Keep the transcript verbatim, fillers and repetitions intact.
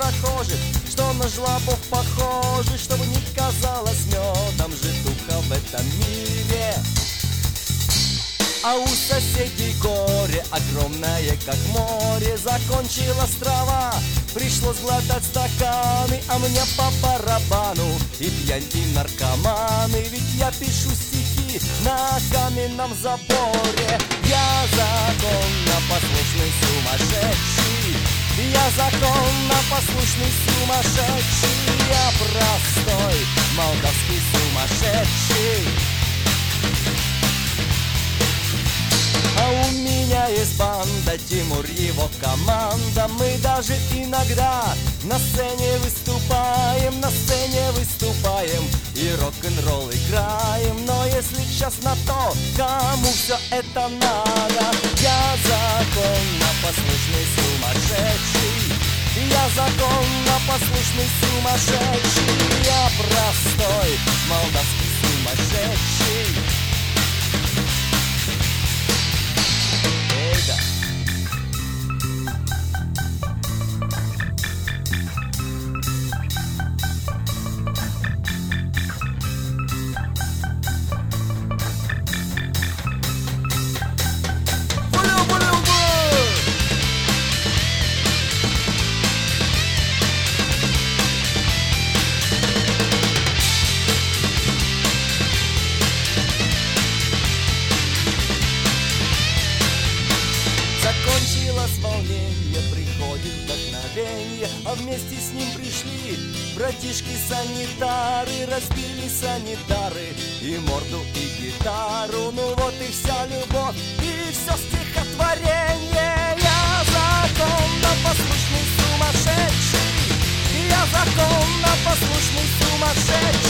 прохожих, что на жлобов похожи, чтобы не казалось медом житуха в этом мире. А у соседей горе огромное, как море. Закончилась трава, пришлось глотать стаканы, а мне по барабану и пьянь, и наркоманы. Ведь я пишу стихи на каменном заборе. Я законно послушный сумасшедший, я законно послушный сумасшедший, я простой молдавский сумасшедший. А у меня есть банда, Тимур его команда. Мы даже иногда на сцене выступаем, на сцене выступаем и рок-н-ролл играем. Но если честно, то кому все это надо? Я законно послушный сумасшедший, я законно послушный сумасшедший, я простой молдавский сумасшедший. Закончилось волнение, приходит вдохновение, а вместе с ним пришли братишки-санитары. Разбили санитары и морду, и гитару. Ну вот и вся любовь, и все стихотворение. Я законно послушный сумасшедший, я законно послушный сумасшедший.